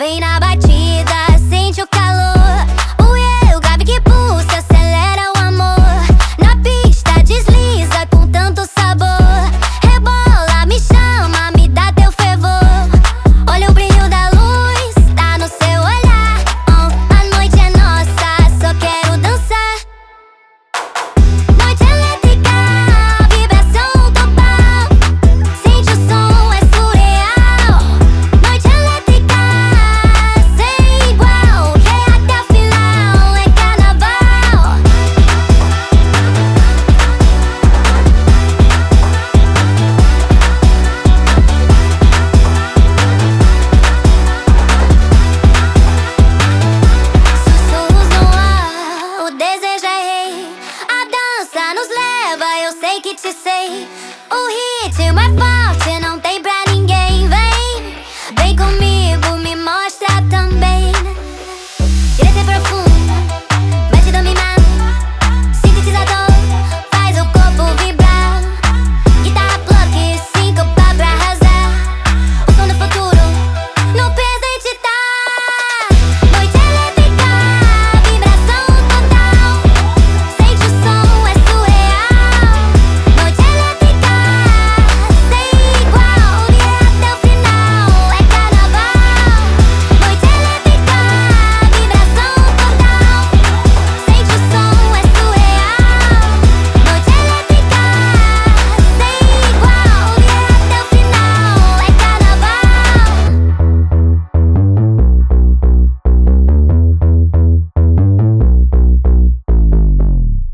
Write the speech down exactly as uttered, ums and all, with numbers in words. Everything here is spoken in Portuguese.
Vem na batida, sente o calor. O eu, grave que pulsa, acelera o amor. Na pista desliza com tanto sabor. Rebola, me chama, me dá teu fervor. Olha o brilho da luz, tá no seu olhar. Oh, a noite é nossa, só quero dançar. Noite elétrica, vibração total. Sente o som, é surreal. Noite elétrica, sem igual. E até o final é carnaval. Sussurros no ar, o desejo é rei. A dança nos leva, eu sei que te sei. O ritmo é fácil.